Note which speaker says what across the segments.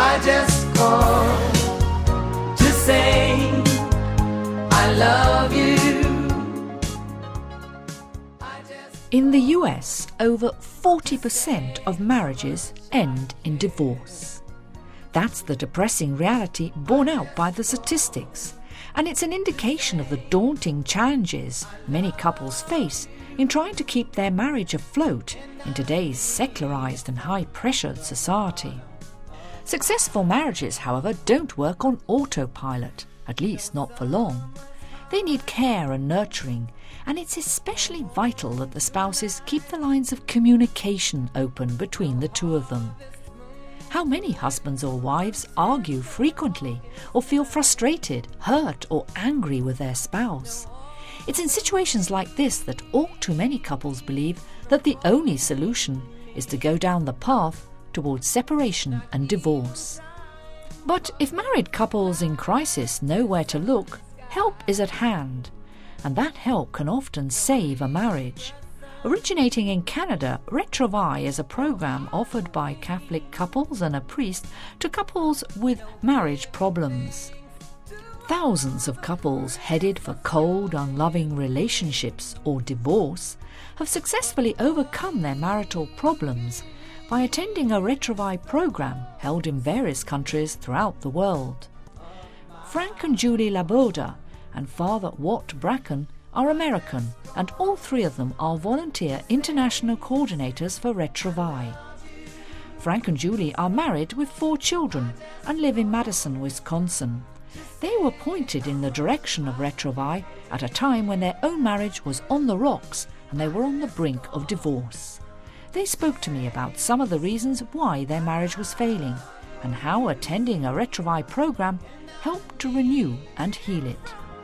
Speaker 1: I just called to say I love you.
Speaker 2: In the US, over 40% of marriages end in divorce. That's the depressing reality borne out by the statistics, and it's an indication of the daunting challenges many couples face in trying to keep their marriage afloat in today's secularized and high-pressured society. Successful marriages, however, don't work on autopilot, at least not for long. They need care and nurturing, and it's especially vital that the spouses keep the lines of communication open between the two of them. How many husbands or wives argue frequently or feel frustrated, hurt or angry with their spouse? It's in situations like this that all too many couples believe that the only solution is to go down the path towards separation and divorce. But if married couples in crisis know where to look, help is at hand, and that help can often save a marriage. Originating in Canada, Retrouvailles is a program offered by Catholic couples and a priest to couples with marriage problems. Thousands of couples headed for cold, unloving relationships or divorce have successfully overcome their marital problems by attending a Retrouvailles program held in various countries throughout the world. Frank and Julie Laboda and Father Watt Bracken are American, and all three of them are volunteer international coordinators for Retrouvailles. Frank and Julie are married with 4 children and live in Madison, Wisconsin. They were pointed in the direction of Retrouvailles at a time when their own marriage was on the rocks and they were on the brink of divorce. They spoke to me about some of the reasons why their marriage was failing and how attending a Retrouvailles program helped to renew and heal it.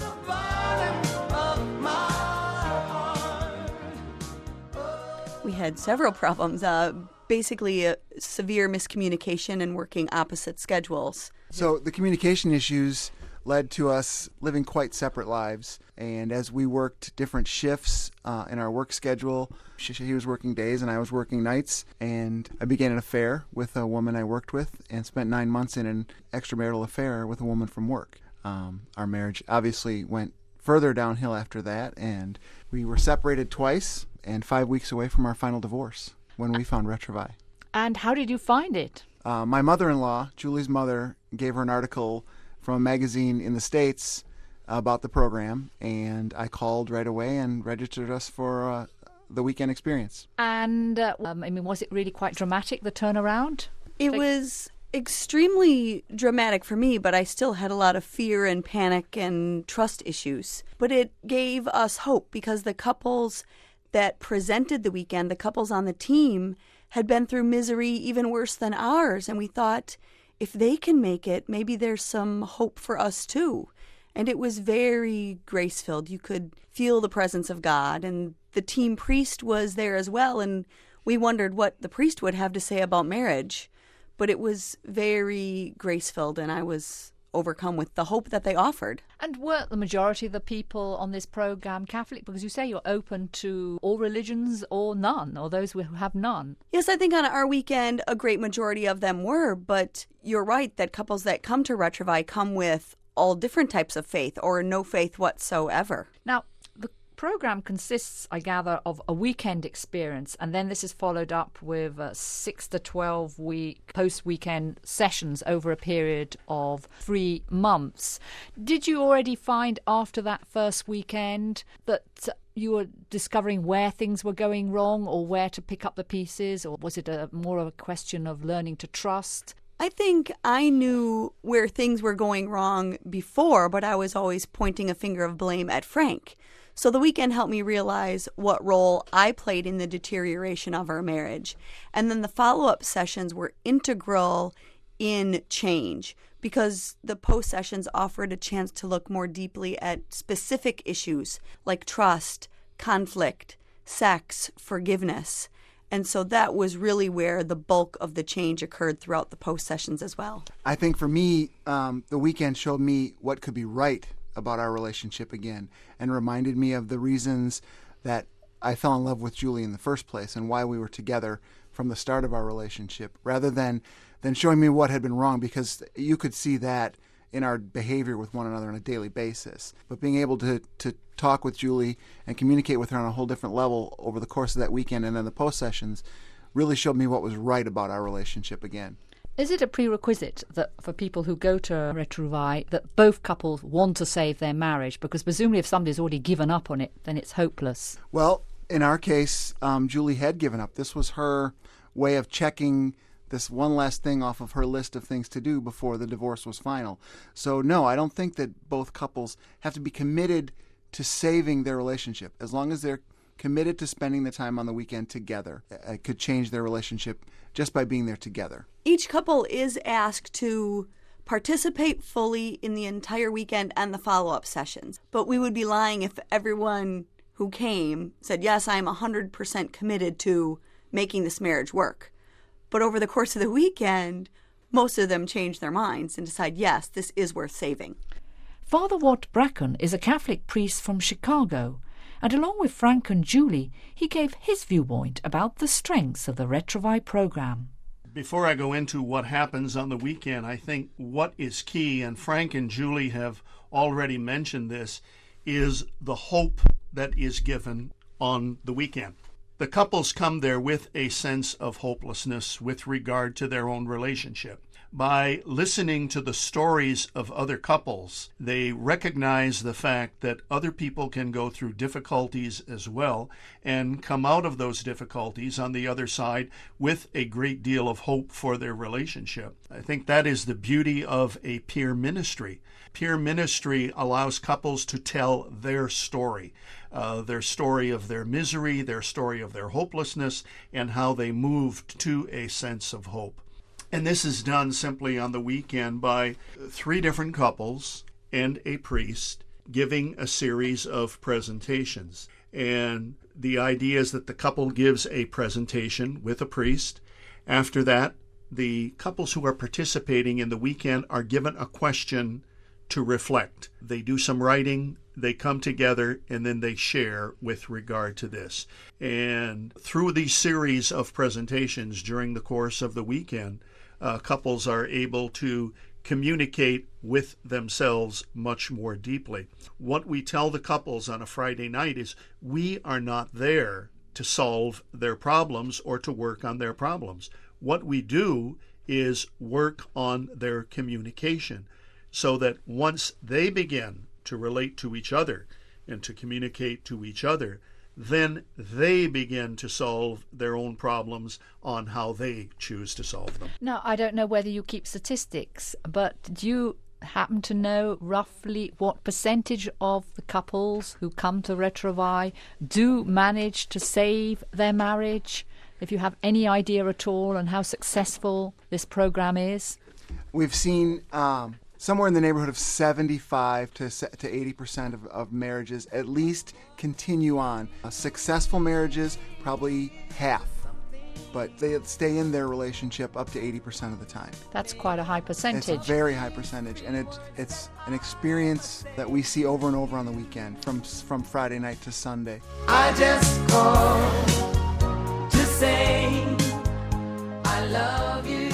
Speaker 3: We had several problems, basically severe miscommunication and working opposite schedules.
Speaker 4: So the communication issues led to us living quite separate lives. And as we worked different shifts in our work schedule, he was working days and I was working nights. And I began an affair with a woman I worked with and spent 9 months in an extramarital affair with a woman from work. Our marriage obviously went further downhill after that, and we were separated twice and 5 weeks away from our final divorce when we found Retrouvailles.
Speaker 2: And how did you find it?
Speaker 4: My mother-in-law, Julie's mother, gave her an article from a magazine in the States about the program, and I called right away and registered us for the weekend experience.
Speaker 2: And, was it really quite dramatic, the turnaround?
Speaker 3: It was extremely dramatic for me, but I still had a lot of fear and panic and trust issues. But it gave us hope because the couples that presented the weekend, the couples on the team, had been through misery even worse than ours. And we thought, if they can make it, maybe there's some hope for us too. And it was very grace-filled. You could feel the presence of God. And the team priest was there as well. And we wondered what the priest would have to say about marriage. But it was very grace-filled, and I was overcome with the hope that they offered.
Speaker 2: And were the majority of the people on this program Catholic? Because you say you're open to all religions or none, or those who have none.
Speaker 3: Yes, I think on our weekend a great majority of them were, but you're right that couples that come to Retrouvailles come with all different types of faith or no faith whatsoever.
Speaker 2: Now, the program consists, I gather, of a weekend experience, and then this is followed up with 6 to 12 week post-weekend sessions over a period of 3 months. Did you already find after that first weekend that you were discovering where things were going wrong or where to pick up the pieces, or was it more of a question of learning to trust?
Speaker 3: I think I knew where things were going wrong before, but I was always pointing a finger of blame at Frank. So the weekend helped me realize what role I played in the deterioration of our marriage. And then the follow-up sessions were integral in change because the post sessions offered a chance to look more deeply at specific issues like trust, conflict, sex, forgiveness. And so that was really where the bulk of the change occurred throughout the post sessions as well.
Speaker 4: I think for me, the weekend showed me what could be right about our relationship again and reminded me of the reasons that I fell in love with Julie in the first place and why we were together from the start of our relationship, rather than showing me what had been wrong, because you could see that in our behavior with one another on a daily basis. But being able to talk with Julie and communicate with her on a whole different level over the course of that weekend and then the post sessions really showed me what was right about our relationship again.
Speaker 2: Is it a prerequisite that for people who go to Retrouvailles that both couples want to save their marriage? Because presumably if somebody's already given up on it, then it's hopeless.
Speaker 4: Well, in our case, Julie had given up. This was her way of checking this one last thing off of her list of things to do before the divorce was final. So no, I don't think that both couples have to be committed to saving their relationship. As long as they're committed to spending the time on the weekend together, it could change their relationship just by being there together.
Speaker 3: Each couple is asked to participate fully in the entire weekend and the follow-up sessions. But we would be lying if everyone who came said, yes, I'm 100% committed to making this marriage work. But over the course of the weekend, most of them change their minds and decide, yes, this is worth saving.
Speaker 2: Father Watt Bracken is a Catholic priest from Chicago, and along with Frank and Julie, he gave his viewpoint about the strengths of the Retrouvailles program.
Speaker 5: Before I go into what happens on the weekend, I think what is key, and Frank and Julie have already mentioned this, is the hope that is given on the weekend. The couples come there with a sense of hopelessness with regard to their own relationship. By listening to the stories of other couples, they recognize the fact that other people can go through difficulties as well and come out of those difficulties on the other side with a great deal of hope for their relationship. I think that is the beauty of a peer ministry. Peer ministry allows couples to tell their story of their misery, their story of their hopelessness, and how they moved to a sense of hope. And this is done simply on the weekend by 3 different couples and a priest giving a series of presentations. And the idea is that the couple gives a presentation with a priest. After that, the couples who are participating in the weekend are given a question to reflect. They do some writing, they come together, and then they share with regard to this. And through these series of presentations during the course of the weekend, couples are able to communicate with themselves much more deeply. What we tell the couples on a Friday night is we are not there to solve their problems or to work on their problems. What we do is work on their communication so that once they begin to relate to each other and to communicate to each other, then they begin to solve their own problems on how they choose to solve them.
Speaker 2: Now, I don't know whether you keep statistics, but do you happen to know roughly what percentage of the couples who come to Retrouvailles do manage to save their marriage? If you have any idea at all on how successful this program is?
Speaker 4: We've seen somewhere in the neighborhood of 75 to 80% of marriages at least continue on. Successful marriages, probably half, but they stay in their relationship up to 80% of the time.
Speaker 2: That's quite a high percentage.
Speaker 4: It's a very high percentage, and it's an experience that we see over and over on the weekend, from Friday night to Sunday.
Speaker 1: I just called to say I love you.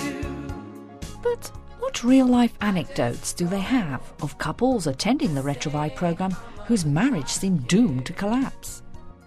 Speaker 2: But what real-life anecdotes do they have of couples attending the Retrouvailles program whose marriage seemed doomed to collapse?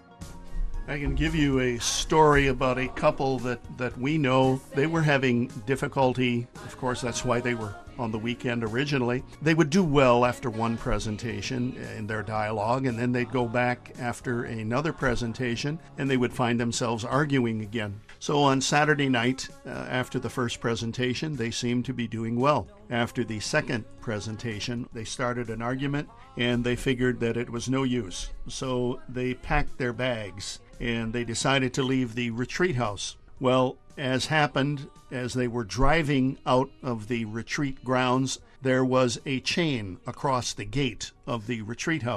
Speaker 5: I can give you a story about a couple that we know. They were having difficulty. Of course, that's why they were on the weekend originally. They would do well after one presentation in their dialogue, and then they'd go back after another presentation, and they would find themselves arguing again. So on Saturday night, after the first presentation, they seemed to be doing well. After the second presentation, they started an argument, and they figured that it was no use. So they packed their bags, and they decided to leave the retreat house. Well, as happened, as they were driving out of the retreat grounds, there was a chain across the gate of the retreat house.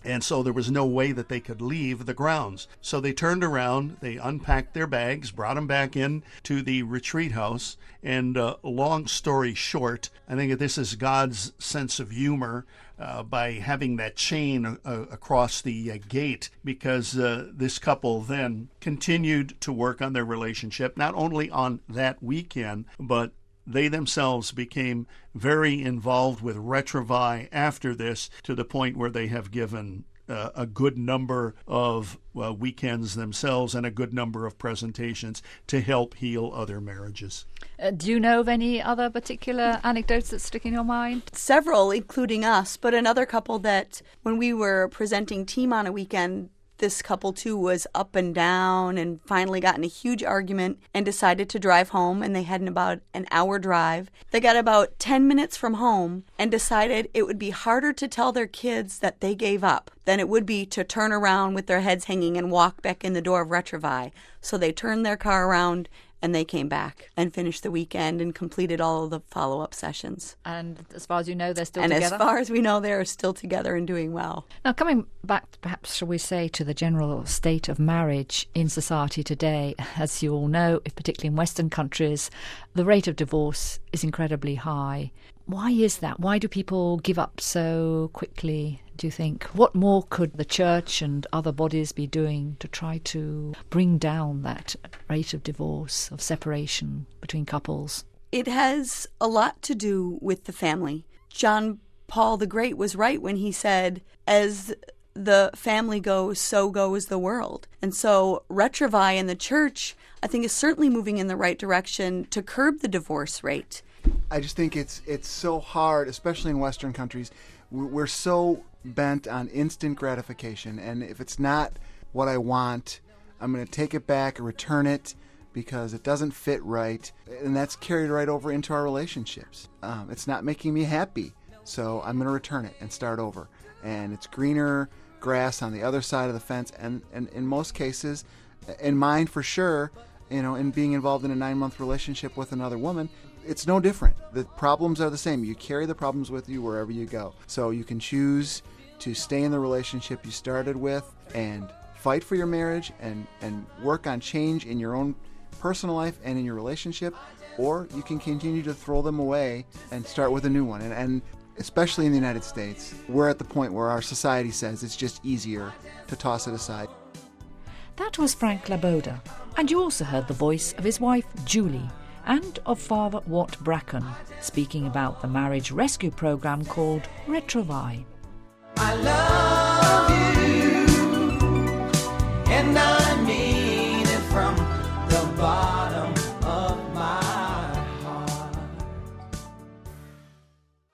Speaker 5: And so there was no way that they could leave the grounds. So they turned around, they unpacked their bags, brought them back in to the retreat house. And long story short, I think this is God's sense of humor by having that chain across the gate, because this couple then continued to work on their relationship, not only on that weekend, but they themselves became very involved with Retrovi after this, to the point where they have given a good number of weekends themselves and a good number of presentations to help heal other marriages.
Speaker 2: Do you know of any other particular anecdotes that stick in your mind?
Speaker 3: Several, including us, but another couple that when we were presenting team on a weekend, this couple too was up and down and finally got in a huge argument and decided to drive home, and they had about an hour drive. They got about 10 minutes from home and decided it would be harder to tell their kids that they gave up than it would be to turn around with their heads hanging and walk back in the door of Retrovi. So they turned their car around and they came back and finished the weekend and completed all of the follow-up sessions.
Speaker 2: And as far as you know, they're still
Speaker 3: together?
Speaker 2: together?
Speaker 3: And as far as we know, they're still together and doing well.
Speaker 2: Now, coming back, perhaps, shall we say, to the general state of marriage in society today, as you all know, particularly in Western countries, the rate of divorce is incredibly high. Why is that? Why do people give up so quickly, do you think? What more could the church and other bodies be doing to try to bring down that rate of divorce, of separation between couples?
Speaker 3: It has a lot to do with the family. John Paul the Great was right when he said, as the family goes, so goes the world. And so Retrovi and the church, I think, is certainly moving in the right direction to curb the divorce rate.
Speaker 4: I just think it's so hard, especially in Western countries. We're so bent on instant gratification, and if it's not what I want, I'm going to take it back or return it because it doesn't fit right, and that's carried right over into our relationships. It's not making me happy, so I'm going to return it and start over. And it's greener grass on the other side of the fence, and in most cases, in mine for sure, in being involved in a 9-month relationship with another woman, it's no different. The problems are the same. You carry the problems with you wherever you go. So you can choose to stay in the relationship you started with and fight for your marriage and work on change in your own personal life and in your relationship, or you can continue to throw them away and start with a new one. And especially in the United States, we're at the point where our society says it's just easier to toss it aside.
Speaker 2: That was Frank Laboda, and you also heard the voice of his wife, Julie, and of Father Watt Bracken, speaking about the marriage rescue program called Retrovi.
Speaker 1: I love